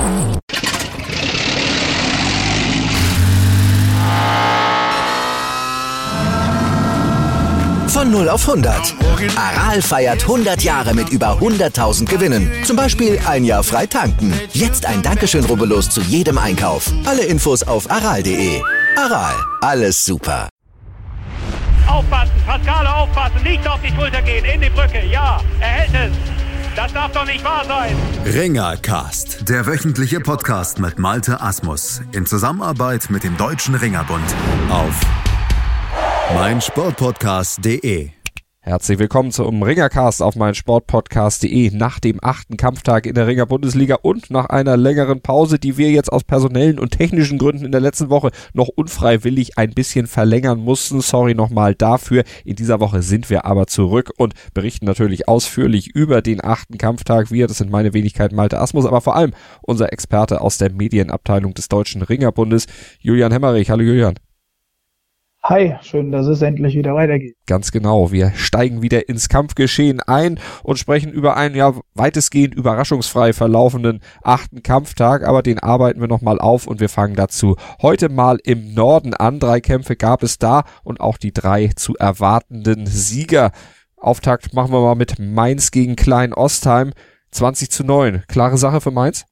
Von 0 auf 100. Aral feiert 100 Jahre mit über 100.000 Gewinnen. Zum Beispiel ein Jahr frei tanken. Jetzt ein Dankeschön, rubbellos zu jedem Einkauf. Alle Infos auf aral.de. Aral, alles super. Aufpassen, Pascale aufpassen, nicht auf die Schulter gehen, in die Brücke, ja, er hält es. Das darf doch nicht wahr sein. Ringercast, der wöchentliche Podcast mit Malte Asmus in Zusammenarbeit mit dem Deutschen Ringerbund auf meinsportpodcast.de. Herzlich willkommen zum Ringercast auf meinsportpodcast.de nach dem 8. Kampftag in der Ringer-Bundesliga und nach einer längeren Pause, die wir jetzt aus personellen und technischen Gründen in der letzten Woche noch unfreiwillig ein bisschen verlängern mussten. Sorry nochmal dafür. In dieser Woche sind wir aber zurück und berichten natürlich ausführlich über den 8. Kampftag. Wir, das sind meine Wenigkeit Malte Asmus, aber vor allem unser Experte aus der Medienabteilung des Deutschen Ringerbundes, Julian Hemmerich. Hallo Julian. Hi, schön, dass es endlich wieder weitergeht. Ganz genau, wir steigen wieder ins Kampfgeschehen ein und sprechen über einen weitestgehend überraschungsfrei verlaufenden 8. Kampftag, aber den arbeiten wir nochmal auf und wir fangen dazu heute mal im Norden an. 3 Kämpfe gab es da und auch die 3 zu erwartenden Sieger. Auftakt machen wir mal mit Mainz gegen Klein-Ostheim, 20:9. Klare Sache für Mainz?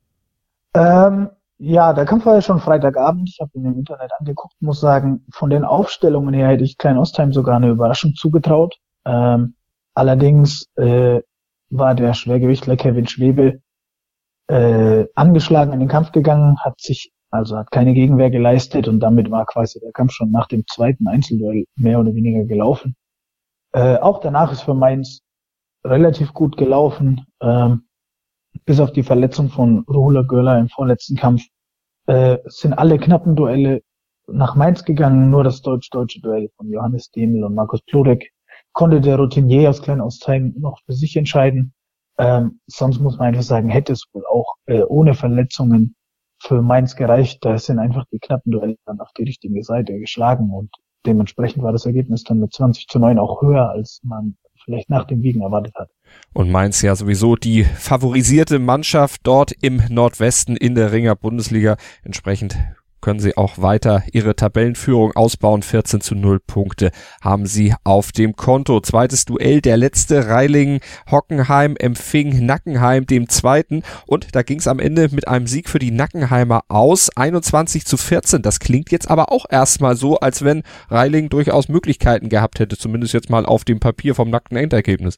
Ja, der Kampf war ja schon Freitagabend. Ich habe ihn im Internet angeguckt, muss sagen, von den Aufstellungen her hätte ich Klein-Ostheim sogar eine Überraschung zugetraut. Allerdings war der Schwergewichtler Kevin Schwebel angeschlagen in den Kampf gegangen, hat keine Gegenwehr geleistet und damit war quasi der Kampf schon nach dem zweiten Einzelduell mehr oder weniger gelaufen. Auch danach ist für Mainz relativ gut gelaufen. Bis auf die Verletzung von Ruhula Görler im vorletzten Kampf sind alle knappen Duelle nach Mainz gegangen. Nur das deutsch-deutsche Duell von Johannes Demel und Markus Plurek konnte der Routinier aus Klein-Ostheim noch für sich entscheiden. Sonst muss man einfach sagen, hätte es wohl auch ohne Verletzungen für Mainz gereicht. Da sind einfach die knappen Duelle dann auf die richtige Seite geschlagen und dementsprechend war das Ergebnis dann mit 20:9 auch höher, als man vielleicht nach dem Wiegen erwartet hat. Und Mainz ja sowieso die favorisierte Mannschaft dort im Nordwesten in der Ringer-Bundesliga. Entsprechend können sie auch weiter ihre Tabellenführung ausbauen. 14:0 Punkte haben sie auf dem Konto. Zweites Duell, der letzte Reilingen-Hockenheim empfing Nackenheim dem zweiten. Und da ging es am Ende mit einem Sieg für die Nackenheimer aus. 21:14. Das klingt jetzt aber auch erstmal so, als wenn Reilingen durchaus Möglichkeiten gehabt hätte. Zumindest jetzt mal auf dem Papier vom nackten Endergebnis.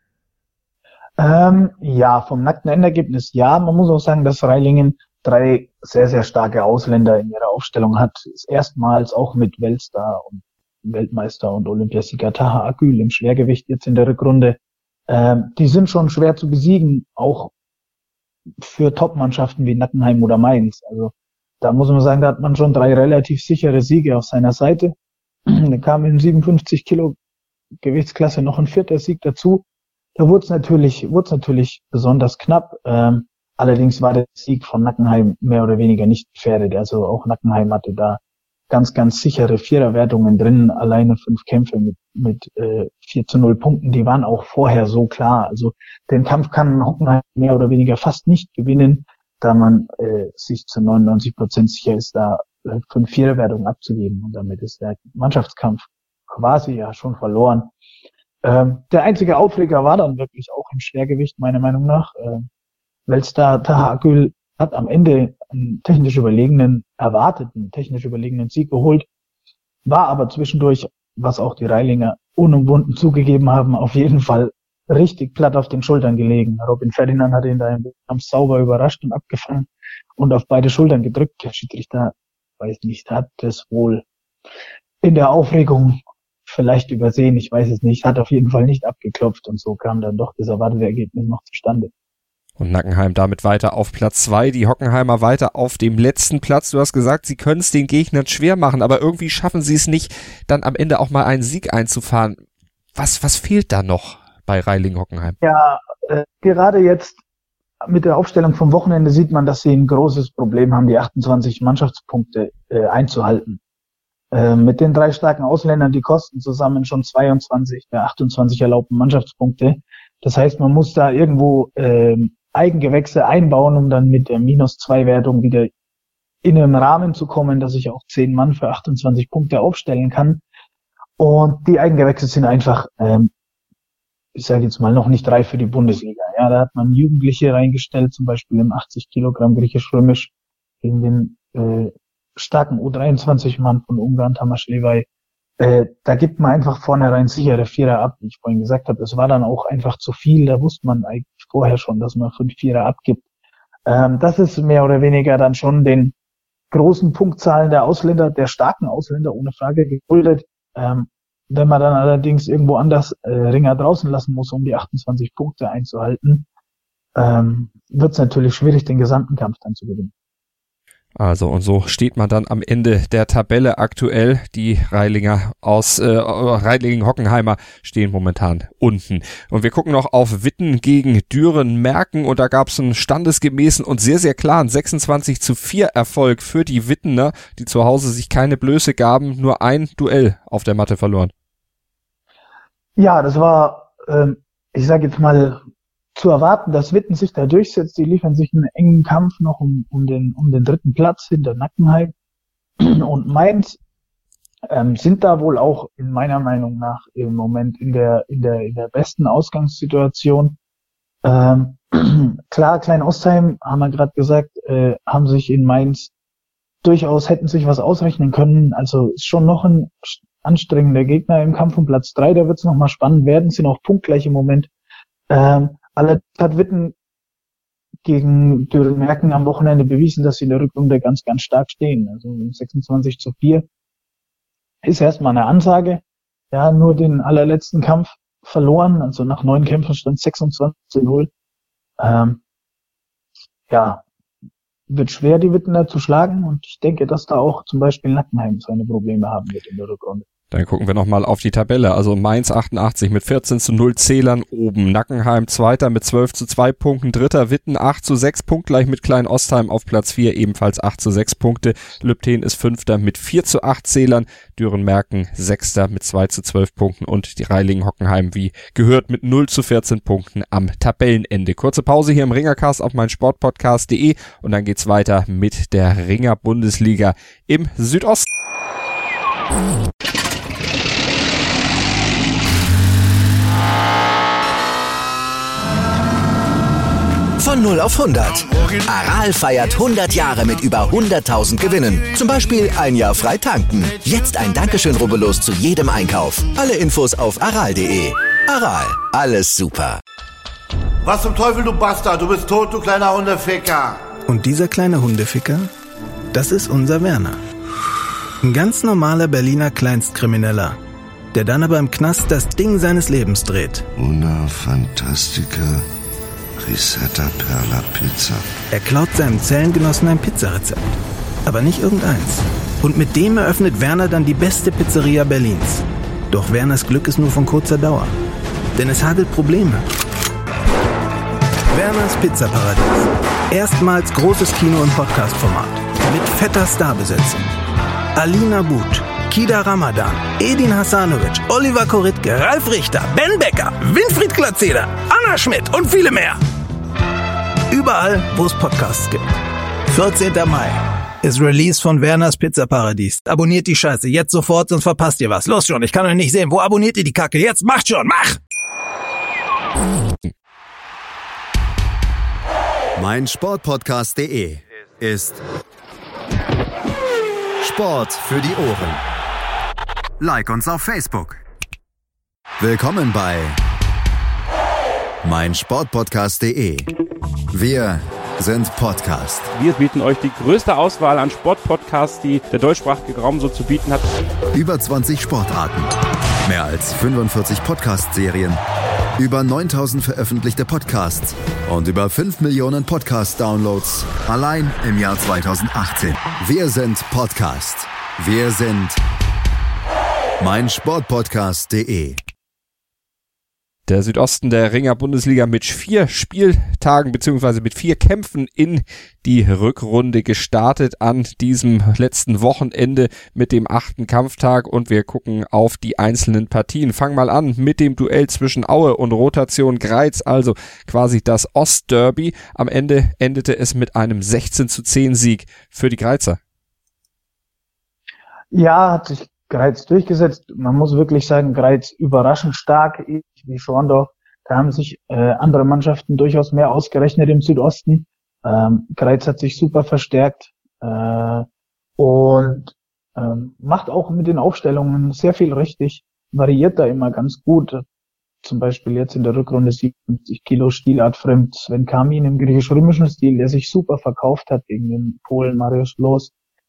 Ja, vom nackten Endergebnis ja. Man muss auch sagen, dass Reilingen 3 sehr, sehr starke Ausländer in ihrer Aufstellung hat. Ist erstmals auch mit Weltstar und Weltmeister und Olympiasieger Taha Akgül im Schwergewicht jetzt in der Rückrunde. Die sind schon schwer zu besiegen, auch für Top-Mannschaften wie Nackenheim oder Mainz. Also da muss man sagen, da hat man schon 3 relativ sichere Siege auf seiner Seite. Da kam in 57 Kilo Gewichtsklasse noch ein 4. Sieg dazu. Da wurde es natürlich besonders knapp. Allerdings war der Sieg von Nackenheim mehr oder weniger nicht gefährdet. Also auch Nackenheim hatte da ganz, ganz sichere Viererwertungen drin. Alleine 5 Kämpfe mit 4:0 Punkten. Die waren auch vorher so klar. Also den Kampf kann Hockenheim mehr oder weniger fast nicht gewinnen, da man sich zu 99% sicher ist, da 5 Viererwertungen abzugeben. Und damit ist der Mannschaftskampf quasi ja schon verloren. Der einzige Aufreger war dann wirklich auch im Schwergewicht, meiner Meinung nach. Weltstar Taha Akgül hat am Ende einen technisch überlegenen Sieg geholt, war aber zwischendurch, was auch die Reilinger unumwunden zugegeben haben, auf jeden Fall richtig platt auf den Schultern gelegen. Robin Ferdinand hat ihn da im Kampf sauber überrascht und abgefangen und auf beide Schultern gedrückt. Der Schiedsrichter, weiß nicht, hat das wohl in der Aufregung vielleicht übersehen, ich weiß es nicht, hat auf jeden Fall nicht abgeklopft und so kam dann doch das erwartete Ergebnis noch zustande. Und Nackenheim damit weiter auf Platz 2, die Hockenheimer weiter auf dem letzten Platz. Du hast gesagt, sie können es den Gegnern schwer machen, aber irgendwie schaffen sie es nicht, dann am Ende auch mal einen Sieg einzufahren. Was fehlt da noch bei Reilingen-Hockenheim? Ja, gerade jetzt mit der Aufstellung vom Wochenende sieht man, dass sie ein großes Problem haben, die 28 Mannschaftspunkte einzuhalten. Mit den 3 starken Ausländern, die kosten zusammen schon 22 der 28 erlaubten Mannschaftspunkte. Das heißt, man muss da irgendwo Eigengewächse einbauen, um dann mit der -2-Wertung wieder in einem Rahmen zu kommen, dass ich auch 10 Mann für 28 Punkte aufstellen kann. Und die Eigengewächse sind einfach, ich sage jetzt mal, noch nicht reif für die Bundesliga. Ja, da hat man Jugendliche reingestellt, zum Beispiel im 80 Kilogramm griechisch-römisch gegen den starken U23-Mann von Ungarn, Tamás Levaj. Da gibt man einfach vornherein sichere Vierer ab, wie ich vorhin gesagt habe. Das war dann auch einfach zu viel. Da wusste man eigentlich vorher schon, dass man 5 Vierer abgibt. Das ist mehr oder weniger dann schon den großen Punktzahlen der Ausländer, der starken Ausländer ohne Frage geschuldet. Wenn man dann allerdings irgendwo anders Ringer draußen lassen muss, um die 28 Punkte einzuhalten, wird es natürlich schwierig, den gesamten Kampf dann zu gewinnen. Also und so steht man dann am Ende der Tabelle aktuell. Die Reilingen-Hockenheimer stehen momentan unten. Und wir gucken noch auf Witten gegen Düren-Merken und da gab es einen standesgemäßen und sehr, sehr klaren 26:4 Erfolg für die Wittener, die zu Hause sich keine Blöße gaben, nur ein Duell auf der Matte verloren. Ja, das war, ich sage jetzt mal, zu erwarten, dass Witten sich da durchsetzt. Die liefern sich einen engen Kampf noch um den 3. Platz hinter Nackenheim und Mainz sind da wohl auch in meiner Meinung nach im Moment in der besten Ausgangssituation. Klar, Klein-Ostheim, haben wir gerade gesagt, haben sich in Mainz hätten sich was ausrechnen können. Also ist schon noch ein anstrengender Gegner im Kampf um Platz 3. Da wird es nochmal spannend werden, sind auch punktgleich im Moment. Allerdings hat Witten gegen Düren-Merken am Wochenende bewiesen, dass sie in der Rückrunde ganz, ganz stark stehen. Also 26:4 ist erstmal eine Ansage. Ja, nur den allerletzten Kampf verloren. Also nach 9 Kämpfen stand 26:0. Ja, wird schwer, die Wittener zu schlagen. Und ich denke, dass da auch zum Beispiel Nackenheim seine Probleme haben wird in der Rückrunde. Dann gucken wir nochmal auf die Tabelle. Also Mainz 88 mit 14:0 Zählern oben. Nackenheim Zweiter mit 12:2 Punkten. Dritter Witten 8:6 punktgleich mit Klein-Ostheim auf Platz 4, ebenfalls 8:6 Punkte. Lübtheen ist Fünfter mit 4:8 Zählern. Düren-Merken Sechster mit 2:12 Punkten und die Reilingen-Hockenheim wie gehört mit 0:14 Punkten am Tabellenende. Kurze Pause hier im Ringercast auf meinsportpodcast.de und dann geht's weiter mit der Ringer-Bundesliga im Südosten. Von 0 auf 100. Aral feiert 100 Jahre mit über 100.000 Gewinnen. Zum Beispiel ein Jahr frei tanken. Jetzt ein Dankeschön, rubbellos zu jedem Einkauf. Alle Infos auf aral.de. Aral, alles super. Was zum Teufel, du Bastard? Du bist tot, du kleiner Hundeficker. Und dieser kleine Hundeficker, das ist unser Werner. Ein ganz normaler Berliner Kleinstkrimineller, der dann aber im Knast das Ding seines Lebens dreht. Una Fantastica Risetta Perla Pizza. Er klaut seinem Zellengenossen ein Pizzarezept, aber nicht irgendeins. Und mit dem eröffnet Werner dann die beste Pizzeria Berlins. Doch Werners Glück ist nur von kurzer Dauer, denn es hagelt Probleme. Werners Pizzaparadies. Erstmals großes Kino- und Podcast-Format. Mit fetter Starbesetzung. Alina But, Kida Ramadan, Edin Hasanovic, Oliver Koritke, Ralf Richter, Ben Becker, Winfried Glatzeder, Anna Schmidt und viele mehr. Überall, wo es Podcasts gibt. 14. Mai ist Release von Werners Pizzaparadies. Abonniert die Scheiße jetzt sofort, sonst verpasst ihr was. Los schon, ich kann euch nicht sehen. Wo abonniert ihr die Kacke? Jetzt macht schon, mach! meinsportpodcast.de ist Sport für die Ohren. Like uns auf Facebook. Willkommen bei meinsportpodcast.de. Wir sind Podcast. Wir bieten euch die größte Auswahl an Sportpodcasts, die der deutschsprachige Raum so zu bieten hat. Über 20 Sportarten, mehr als 45 Podcast-Serien, über 9.000 veröffentlichte Podcasts und über 5 Millionen Podcast-Downloads allein im Jahr 2018. Wir sind Podcast. Wir sind meinsportpodcast.de. Der Südosten der Ringer-Bundesliga mit 4 Spieltagen bzw. mit 4 Kämpfen in die Rückrunde gestartet an diesem letzten Wochenende mit dem 8. Kampftag und wir gucken auf die einzelnen Partien. Fangen mal an mit dem Duell zwischen Aue und Rotation Greiz, also quasi das Ostderby. Am Ende endete es mit einem 16:10 Sieg für die Greizer. Ja, hat sich Greiz durchgesetzt. Man muss wirklich sagen, Greiz überraschend stark, wie Schorndorf. Da haben sich andere Mannschaften durchaus mehr ausgerechnet im Südosten. Greiz hat sich super verstärkt und macht auch mit den Aufstellungen sehr viel richtig, variiert da immer ganz gut. Zum Beispiel jetzt in der Rückrunde 57 Kilo stilartfremd Sven Kamin im griechisch-römischen Stil, der sich super verkauft hat gegen den Polen Mariusz Los.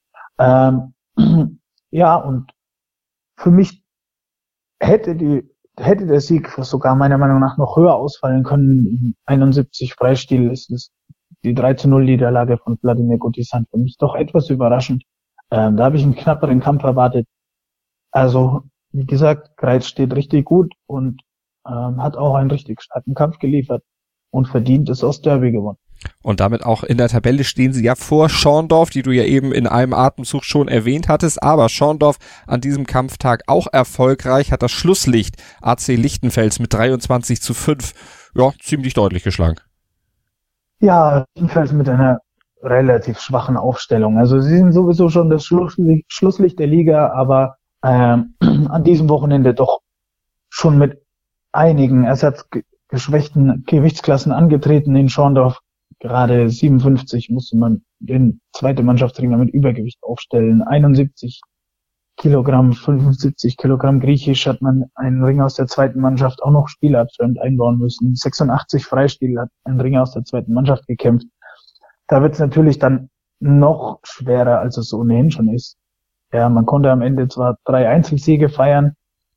Ja, und für mich hätte der Sieg sogar meiner Meinung nach noch höher ausfallen können. 71 Freistil ist es die 3:0 Niederlage von Wladimir Gutisan für mich doch etwas überraschend. Da habe ich einen knapperen Kampf erwartet. Also, wie gesagt, Greiz steht richtig gut und hat auch einen richtig starken Kampf geliefert und verdient das Ostderby gewonnen. Und damit auch in der Tabelle stehen sie ja vor Schorndorf, die du ja eben in einem Atemzug schon erwähnt hattest. Aber Schorndorf an diesem Kampftag auch erfolgreich, hat das Schlusslicht AC Lichtenfels mit 23:5 ziemlich deutlich geschlagen. Ja, Lichtenfels mit einer relativ schwachen Aufstellung. Also sie sind sowieso schon das Schlusslicht der Liga, aber an diesem Wochenende doch schon mit einigen ersatzgeschwächten Gewichtsklassen angetreten in Schorndorf. Gerade 57 musste man den zweite Mannschaftsringer mit Übergewicht aufstellen. 71 Kilogramm, 75 Kilogramm griechisch hat man einen Ringer aus der zweiten Mannschaft auch noch spielabfremd einbauen müssen. 86 Freistil hat ein Ringer aus der zweiten Mannschaft gekämpft. Da wird es natürlich dann noch schwerer, als es ohnehin schon ist. Ja, man konnte am Ende zwar 3 Einzelsiege feiern,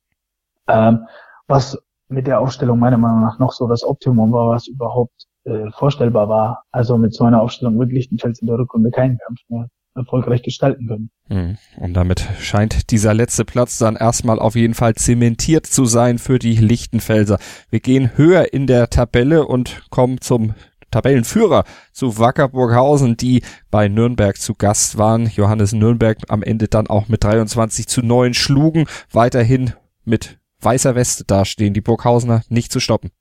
was mit der Aufstellung meiner Meinung nach noch so das Optimum war, was überhaupt vorstellbar war. Also mit so einer Aufstellung wird Lichtenfels in der Rückrunde keinen Kampf mehr erfolgreich gestalten können. Und damit scheint dieser letzte Platz dann erstmal auf jeden Fall zementiert zu sein für die Lichtenfelser. Wir gehen höher in der Tabelle und kommen zum Tabellenführer, zu Wacker Burghausen, die bei Nürnberg zu Gast waren. Johannes Nürnberg am Ende dann auch mit 23:9 schlugen, weiterhin mit weißer Weste dastehen, die Burghausener nicht zu stoppen.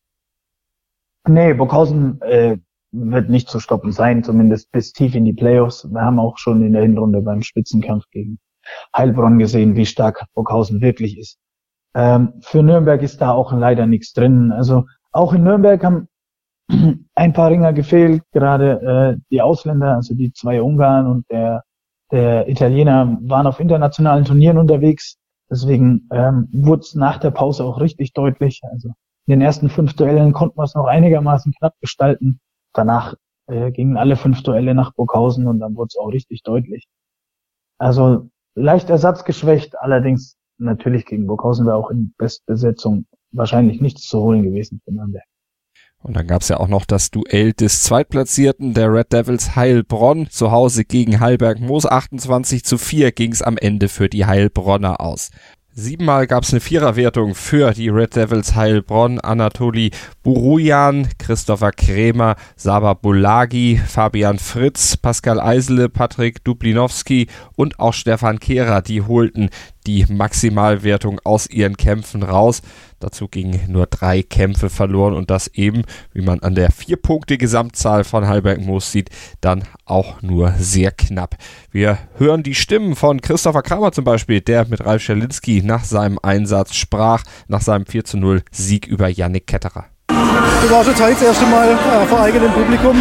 Nee, Burghausen wird nicht zu stoppen sein, zumindest bis tief in die Playoffs. Wir haben auch schon in der Hinrunde beim Spitzenkampf gegen Heilbronn gesehen, wie stark Burghausen wirklich ist. Für Nürnberg ist da auch leider nichts drin. Also auch in Nürnberg haben ein paar Ringer gefehlt, gerade die Ausländer, also die 2 Ungarn und der Italiener waren auf internationalen Turnieren unterwegs. Deswegen wurde es nach der Pause auch richtig deutlich. Also in den ersten 5 Duellen konnten wir es noch einigermaßen knapp gestalten. Danach gingen alle 5 Duelle nach Burghausen und dann wurde es auch richtig deutlich. Also leicht ersatzgeschwächt, allerdings natürlich gegen Burghausen wäre auch in Bestbesetzung wahrscheinlich nichts zu holen gewesen für Nürnberg. Und dann gab's ja auch noch das Duell des Zweitplatzierten, der Red Devils Heilbronn, zu Hause gegen Heilberg-Moos. 28:4 ging's am Ende für die Heilbronner aus. 7-mal gab's eine Viererwertung für die Red Devils Heilbronn. Anatoli Burujan, Christopher Krämer, Saba Bulagi, Fabian Fritz, Pascal Eisele, Patrick Dublinowski und auch Stefan Kehrer, die holten die Maximalwertung aus ihren Kämpfen raus. Dazu gingen nur 3 Kämpfe verloren und das eben, wie man an der 4-Punkte-Gesamtzahl von Heilberg-Moos sieht, dann auch nur sehr knapp. Wir hören die Stimmen von Christopher Kramer zum Beispiel, der mit Ralf Scherlinski nach seinem Einsatz sprach, nach seinem 4:0 Sieg über Yannick Ketterer. Du warst jetzt heute das erste Mal vor eigenem Publikum.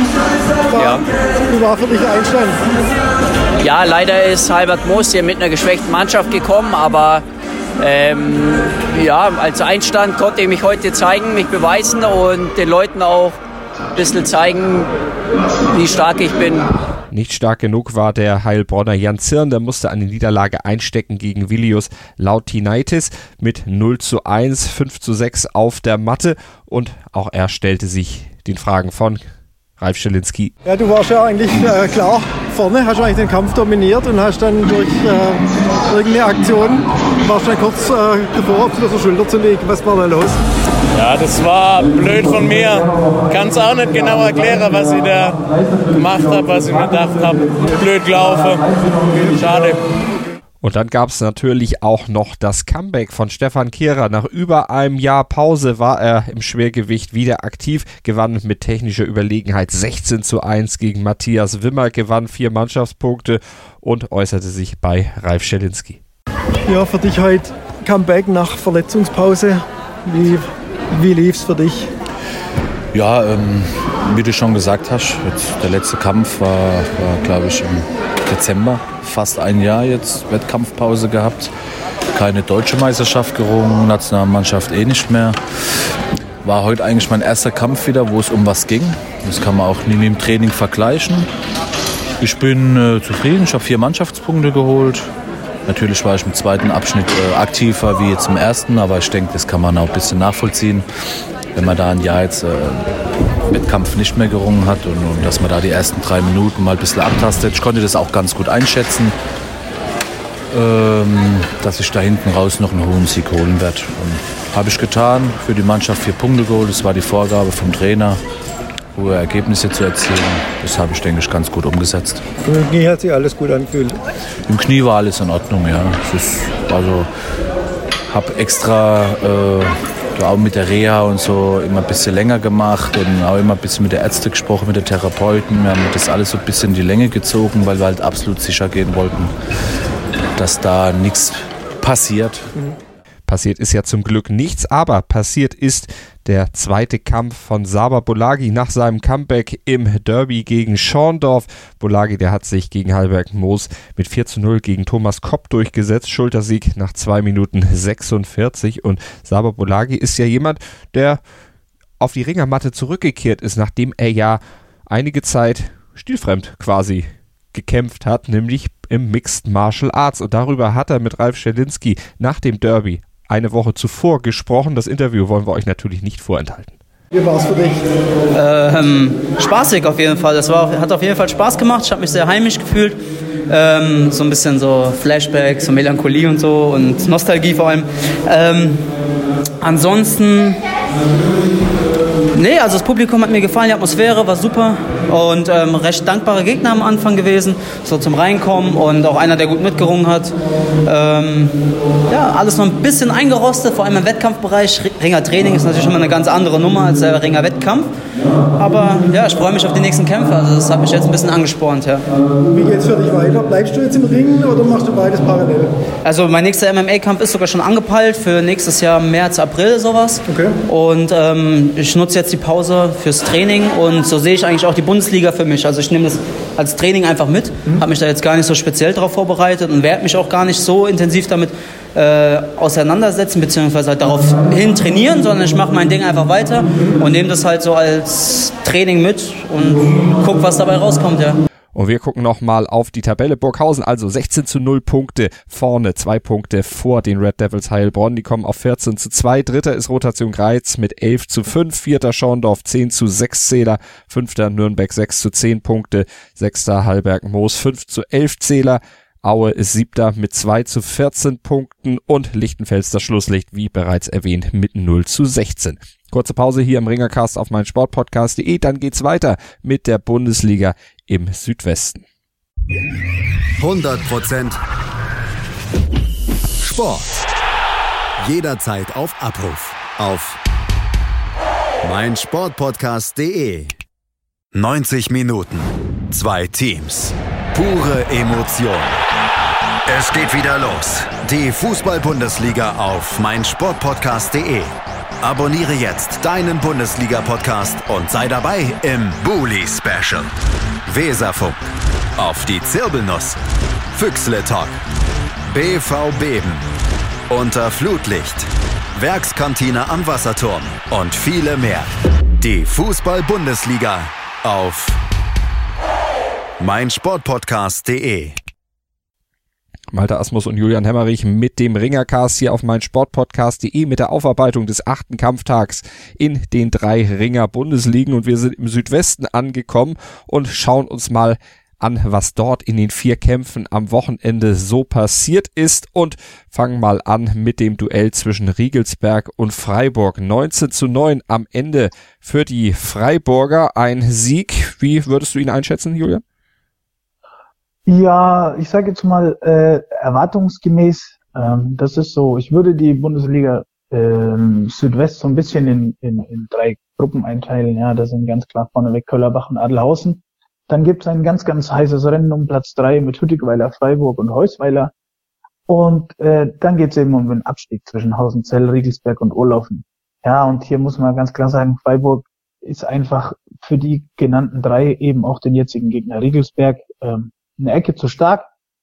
Wie war für dich der Einstand? Ja, leider ist Heilberg-Moos hier mit einer geschwächten Mannschaft gekommen, aber als Einstand konnte ich mich heute zeigen, mich beweisen und den Leuten auch ein bisschen zeigen, wie stark ich bin. Nicht stark genug war der Heilbronner Jan Zirn, der musste eine Niederlage einstecken gegen Vilius Lautinaitis mit 0:1, 5:6 auf der Matte und auch er stellte sich den Fragen von Ralf Scherlinski. Ja, du warst ja eigentlich klar vorne, hast eigentlich den Kampf dominiert und hast dann durch irgendeine Aktion, warst dann kurz davor, auf der Schulter zu legen. Was war da los? Ja, das war blöd von mir. Kann es auch nicht genau erklären, was ich da gemacht habe, was ich mir gedacht habe. Blöd gelaufen. Schade. Und dann gab es natürlich auch noch das Comeback von Stefan Kehrer. Nach über einem Jahr Pause war er im Schwergewicht wieder aktiv, gewann mit technischer Überlegenheit 16:1 gegen Matthias Wimmer, gewann 4 Mannschaftspunkte und äußerte sich bei Ralf Schelinski. Ja, für dich heute Comeback nach Verletzungspause. Wie lief's für dich? Ja, wie du schon gesagt hast, jetzt der letzte Kampf war glaube ich, im Dezember. Fast ein Jahr jetzt Wettkampfpause gehabt. Keine deutsche Meisterschaft gerungen, Nationalmannschaft nicht mehr. War heute eigentlich mein erster Kampf wieder, wo es um was ging. Das kann man auch nie mit dem Training vergleichen. Ich bin zufrieden, ich habe 4 Mannschaftspunkte geholt. Natürlich war ich im zweiten Abschnitt aktiver wie jetzt im ersten, aber ich denke, das kann man auch ein bisschen nachvollziehen, wenn man da ein Jahr jetzt Wettkampf nicht mehr gerungen hat und dass man da die ersten 3 Minuten mal ein bisschen abtastet. Ich konnte das auch ganz gut einschätzen, dass ich da hinten raus noch einen hohen Sieg holen werde. Habe ich getan, für die Mannschaft 4 Punkte geholt, das war die Vorgabe vom Trainer, hohe Ergebnisse zu erzielen. Das habe ich, denke ich, ganz gut umgesetzt. Im Knie hat sich alles gut angefühlt? Im Knie war alles in Ordnung, ja. Habe extra auch mit der Reha und so immer ein bisschen länger gemacht und auch immer ein bisschen mit der Ärzte gesprochen, mit der Therapeuten. Wir haben das alles so ein bisschen in die Länge gezogen, weil wir halt absolut sicher gehen wollten, dass da nichts passiert. Passiert ist ja zum Glück nichts, aber passiert ist der zweite Kampf von Saba Bolagi nach seinem Comeback im Derby gegen Schorndorf. Bolagi, der hat sich gegen Halberg Moos mit 4:0 gegen Thomas Kopp durchgesetzt. Schultersieg nach 2 Minuten 46. Und Saba Bolagi ist ja jemand, der auf die Ringermatte zurückgekehrt ist, nachdem er ja einige Zeit stilfremd quasi gekämpft hat, nämlich im Mixed Martial Arts. Und darüber hat er mit Ralf Schelinski nach dem Derby eine Woche zuvor gesprochen. Das Interview wollen wir euch natürlich nicht vorenthalten. Wie war es für dich? Spaßig auf jeden Fall. Hat auf jeden Fall Spaß gemacht. Ich habe mich sehr heimisch gefühlt. So ein bisschen so Flashbacks, so Melancholie und so und Nostalgie vor allem. Ansonsten... Nee, also das Publikum hat mir gefallen, die Atmosphäre war super und recht dankbare Gegner am Anfang gewesen, so zum Reinkommen und auch einer, der gut mitgerungen hat. Ja, alles noch ein bisschen eingerostet, vor allem im Wettkampfbereich. Ringertraining ist natürlich immer eine ganz andere Nummer als der Ringer-Wettkampf. Aber ja, ich freue mich auf die nächsten Kämpfe, also das hat mich jetzt ein bisschen angespornt. Ja. Wie geht's für dich weiter? Bleibst du jetzt im Ring oder machst du beides parallel? Also mein nächster MMA-Kampf ist sogar schon angepeilt für nächstes Jahr März, April sowas. Okay. Und ich nutze jetzt die Pause fürs Training und so sehe ich eigentlich auch die Bundesliga für mich. Also ich nehme das als Training einfach mit, habe mich da jetzt gar nicht so speziell darauf vorbereitet und werde mich auch gar nicht so intensiv damit auseinandersetzen, beziehungsweise halt darauf hin trainieren, sondern ich mache mein Ding einfach weiter und nehme das halt so als Training mit und gucke, was dabei rauskommt, ja. Und wir gucken nochmal auf die Tabelle. Burghausen also 16:0 Punkte vorne, 2 Punkte vor den Red Devils Heilbronn. Die kommen auf 14:2. Dritter ist Rotation Greiz mit 11:5. Vierter Schorndorf 10:6 Zähler. Fünfter Nürnberg 6:10 Punkte. Sechster Hallberg Moos 5:11 Zähler. Aue ist siebter mit 2:14 Punkten und Lichtenfels das Schlusslicht, wie bereits erwähnt, mit 0:16. Kurze Pause hier im Ringercast auf meinsportpodcast.de. Dann geht's weiter mit der Bundesliga im Südwesten. 100% Sport. Jederzeit auf Abruf. Auf meinsportpodcast.de. 90 Minuten. 2 Teams. Pure Emotion. Es geht wieder los. Die Fußball-Bundesliga auf meinsportpodcast.de. Abonniere jetzt deinen Bundesliga-Podcast und sei dabei im Bully-Special. Weserfunk. Auf die Zirbelnuss. Füchsle Talk. BV Beben. Unter Flutlicht. Werkskantine am Wasserturm. Und viele mehr. Die Fußball-Bundesliga auf meinsportpodcast.de. Malte Asmus und Julian Hemmerich mit dem Ringercast hier auf meinsportpodcast.de mit der Aufarbeitung des 8. Kampftags in den 3 Ringer-Bundesligen. Und wir sind im Südwesten angekommen und schauen uns mal an, was dort in den 4 Kämpfen am Wochenende so passiert ist und fangen mal an mit dem Duell zwischen Riegelsberg und Freiburg. 19:9 am Ende für die Freiburger. Ein Sieg. Wie würdest du ihn einschätzen, Julian? Ja, ich sage jetzt mal erwartungsgemäß. Das ist so, ich würde die Bundesliga Südwest so ein bisschen in 3 Gruppen einteilen. Ja, das sind ganz klar vorneweg Köllerbach und Adelhausen. Dann gibt es ein ganz, ganz heißes Rennen um Platz 3 mit Hüttigweiler, Freiburg und Heusweiler. Und dann geht es eben um den Abstieg zwischen Hausenzell, Riegelsberg und Ohrlaufen. Ja, und hier muss man ganz klar sagen, Freiburg ist einfach für die genannten 3, eben auch den jetzigen Gegner Riegelsberg, eine Ecke zu stark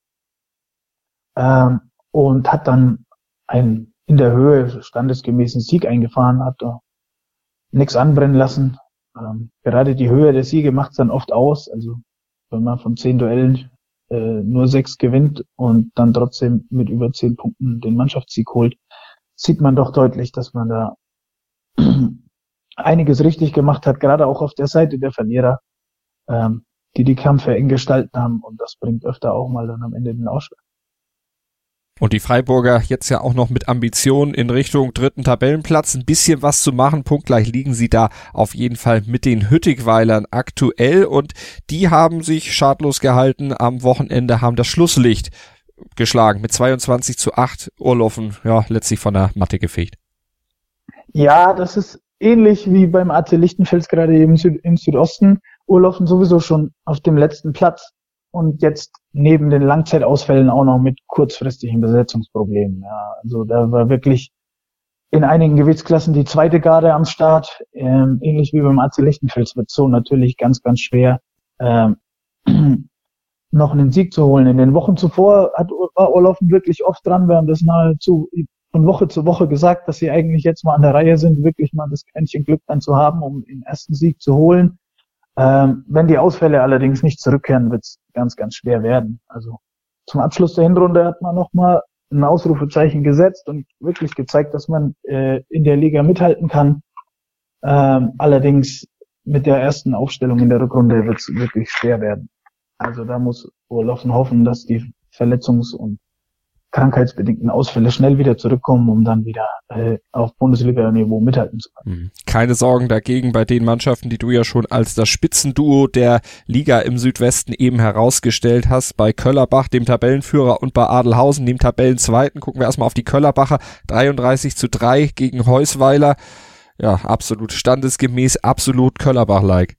und hat dann einen in der Höhe standesgemäßen Sieg eingefahren, hat da nichts anbrennen lassen. Gerade die Höhe der Siege macht es dann oft aus. Also wenn man von 10 Duellen nur 6 gewinnt und dann trotzdem mit über 10 Punkten den Mannschaftssieg holt, sieht man doch deutlich, dass man da einiges richtig gemacht hat, gerade auch auf der Seite der Verlierer, die Kämpfe eng gestalten haben, und das bringt öfter auch mal dann am Ende den Ausschlag. Und die Freiburger jetzt ja auch noch mit Ambitionen in Richtung 3. Tabellenplatz ein bisschen was zu machen. Punktgleich liegen sie da auf jeden Fall mit den Hüttigweilern aktuell, und die haben sich schadlos gehalten am Wochenende, haben das Schlusslicht geschlagen mit 22:8. Ohrlaufen, ja, letztlich von der Matte gefegt. Ja, das ist ähnlich wie beim AC Lichtenfels gerade im Südosten. Ohrlaufen sowieso schon auf dem letzten Platz und jetzt neben den Langzeitausfällen auch noch mit kurzfristigen Besetzungsproblemen. Ja, also da war wirklich in einigen Gewichtsklassen die 2. Garde am Start. Ähnlich wie beim AC Lichtenfels wird so natürlich ganz, ganz schwer, noch einen Sieg zu holen. In den Wochen zuvor war Ohrlaufen wirklich oft dran. Wir haben das nahezu von Woche zu Woche gesagt, dass sie eigentlich jetzt mal an der Reihe sind, wirklich mal das Quäntchen Glück dann zu haben, um den ersten Sieg zu holen. Wenn die Ausfälle allerdings nicht zurückkehren, wird es ganz, ganz schwer werden. Also zum Abschluss der Hinrunde hat man nochmal ein Ausrufezeichen gesetzt und wirklich gezeigt, dass man in der Liga mithalten kann. Allerdings mit der ersten Aufstellung in der Rückrunde wird es wirklich schwer werden. Also da muss Ohrlaufen hoffen, dass die Verletzungs- und krankheitsbedingten Ausfälle schnell wieder zurückkommen, um dann wieder auf Bundesliga-Niveau mithalten zu können. Keine Sorgen dagegen bei den Mannschaften, die du ja schon als das Spitzenduo der Liga im Südwesten eben herausgestellt hast. Bei Köllerbach, dem Tabellenführer, und bei Adelhausen, dem Tabellenzweiten. Gucken wir erstmal auf die Köllerbacher. 33:3 gegen Heusweiler. Ja, absolut standesgemäß, absolut Köllerbach-like.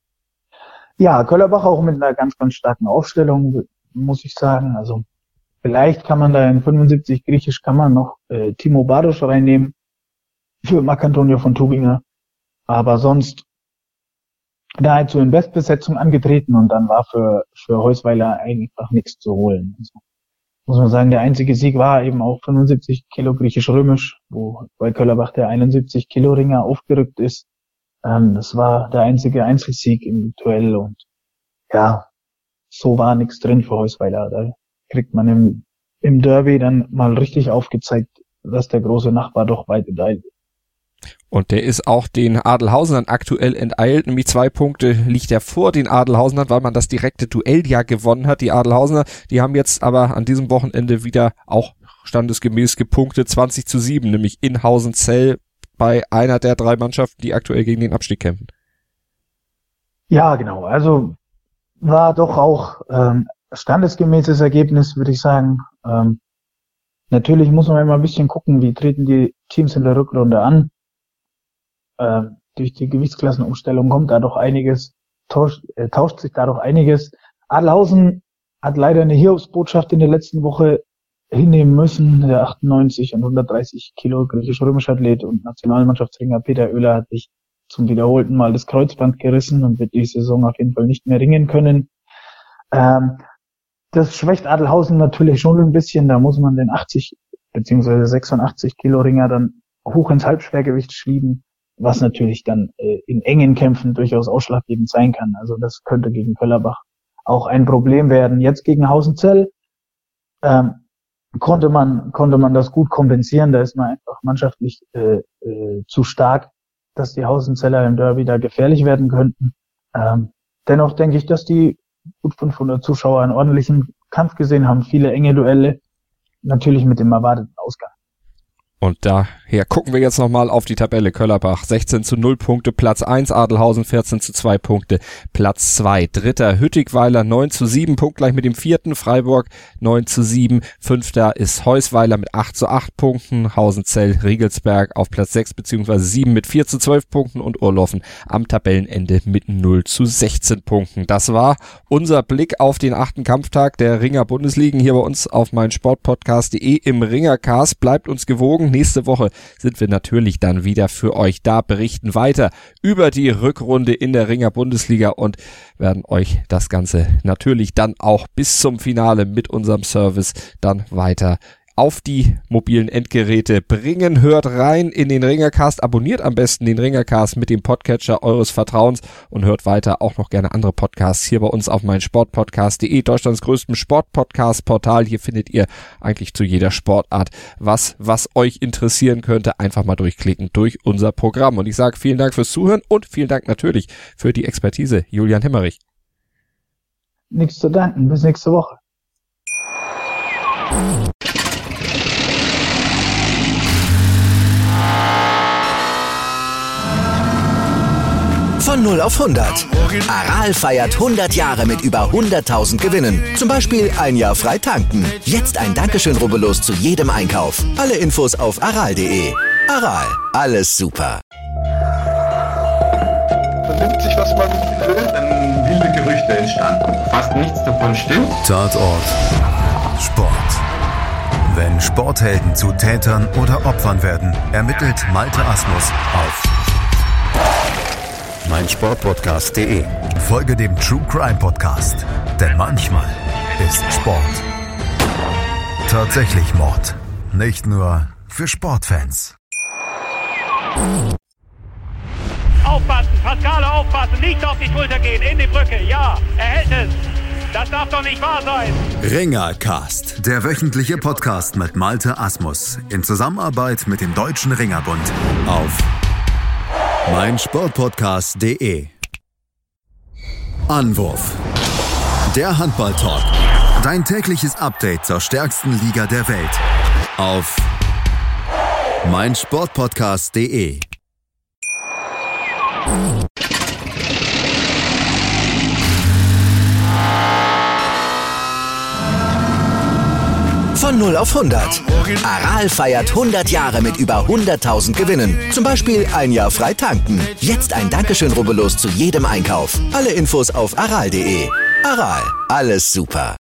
Ja, Köllerbach auch mit einer ganz, ganz starken Aufstellung, muss ich sagen. Also vielleicht kann man da in 75 Griechisch kann man noch Timo Badosch reinnehmen für Marc-Antonio von Tubinger. Aber sonst nahezu in Bestbesetzung angetreten, und dann war für Heusweiler einfach nichts zu holen. Also, muss man sagen, der einzige Sieg war eben auch 75 Kilo Griechisch-Römisch, wo bei Köllerbach der 71 Kilo Ringer aufgerückt ist. Das war der einzige Einzelsieg im Duell, und ja, so war nichts drin für Heusweiler. Da kriegt man im Derby dann mal richtig aufgezeigt, dass der große Nachbar doch weit enteilt ist. Und der ist auch den Adelhausenern aktuell enteilt, nämlich 2 Punkte liegt er vor den Adelhausenern, weil man das direkte Duell ja gewonnen hat. Die Adelhausener, die haben jetzt aber an diesem Wochenende wieder auch standesgemäß gepunktet, 20:7, nämlich in Hausenzell, bei einer der 3 Mannschaften, die aktuell gegen den Abstieg kämpfen. Ja, genau. Also war doch auch standesgemäßes Ergebnis, würde ich sagen. Natürlich muss man immer ein bisschen gucken, wie treten die Teams in der Rückrunde an. Durch die Gewichtsklassenumstellung kommt da doch einiges, tauscht sich da doch einiges. Adelhausen hat leider eine Hiobsbotschaft in der letzten Woche hinnehmen müssen. Der 98 und 130 Kilo griechisch-römische Athlet und Nationalmannschaftsringer Peter Oehler hat sich zum wiederholten Mal das Kreuzband gerissen und wird die Saison auf jeden Fall nicht mehr ringen können. Das schwächt Adelhausen natürlich schon ein bisschen. Da muss man den 80 bzw. 86 Kilo Ringer dann hoch ins Halbschwergewicht schieben, was natürlich dann in engen Kämpfen durchaus ausschlaggebend sein kann. Also das könnte gegen Köllerbach auch ein Problem werden. Jetzt gegen Hausenzell konnte man das gut kompensieren. Da ist man einfach mannschaftlich zu stark, dass die Hausenzeller im Derby da gefährlich werden könnten. Dennoch denke ich, dass die gut 500 Zuschauer, einen ordentlichen Kampf gesehen, haben viele enge Duelle, natürlich mit dem erwarteten Ausgang. Und daher gucken wir jetzt nochmal auf die Tabelle. Köllerbach 16:0 Punkte, Platz 1, Adelhausen 14:2 Punkte, Platz 2. Dritter Hüttigweiler 9:7, punktgleich mit dem 4. Freiburg 9:7. 5. ist Heusweiler mit 8:8 Punkten, Hausenzell, Riegelsberg auf Platz 6 bzw. 7 mit 4:12 Punkten und Urloffen am Tabellenende mit 0:16 Punkten. Das war unser Blick auf den 8. Kampftag der Ringer Bundesligen hier bei uns auf meinsportpodcast.de im Ringercast. Bleibt uns gewogen. Nächste Woche sind wir natürlich dann wieder für euch da, berichten weiter über die Rückrunde in der Ringer Bundesliga und werden euch das Ganze natürlich dann auch bis zum Finale mit unserem Service dann weiter auf die mobilen Endgeräte bringen. Hört rein in den Ringercast, abonniert am besten den Ringercast mit dem Podcatcher eures Vertrauens und hört weiter auch noch gerne andere Podcasts hier bei uns auf meinsportpodcast.de, Deutschlands größtem Sportpodcast-Portal. Hier findet ihr eigentlich zu jeder Sportart was euch interessieren könnte. Einfach mal durchklicken durch unser Programm. Und ich sage vielen Dank fürs Zuhören und vielen Dank natürlich für die Expertise, Julian Hemmerich. Nichts zu danken, bis nächste Woche. Von 0 auf 100. Aral feiert 100 Jahre mit über 100.000 Gewinnen. Zum Beispiel ein Jahr frei tanken. Jetzt ein Dankeschön, rubbellos zu jedem Einkauf. Alle Infos auf aral.de. Aral, alles super. Vernimmt sich, was man will, dann wilde Gerüchte entstanden. Fast nichts davon stimmt. Tatort. Sport. Wenn Sporthelden zu Tätern oder Opfern werden, ermittelt Malte Asmus auf meinsportpodcast.de. Folge dem True Crime Podcast, denn manchmal ist Sport tatsächlich Mord. Nicht nur für Sportfans. Aufpassen, Pascale aufpassen, nicht auf die Schulter gehen, in die Brücke, ja, er hält es. Das darf doch nicht wahr sein. Ringercast, der wöchentliche Podcast mit Malte Asmus in Zusammenarbeit mit dem Deutschen Ringerbund auf meinsportpodcast.de. Anwurf. Der Handball-Talk. Dein tägliches Update zur stärksten Liga der Welt. Auf meinsportpodcast.de. Von 0 auf 100. Aral feiert 100 Jahre mit über 100.000 Gewinnen. Zum Beispiel ein Jahr frei tanken. Jetzt ein Dankeschön, rubbellos zu jedem Einkauf. Alle Infos auf aral.de. Aral, alles super.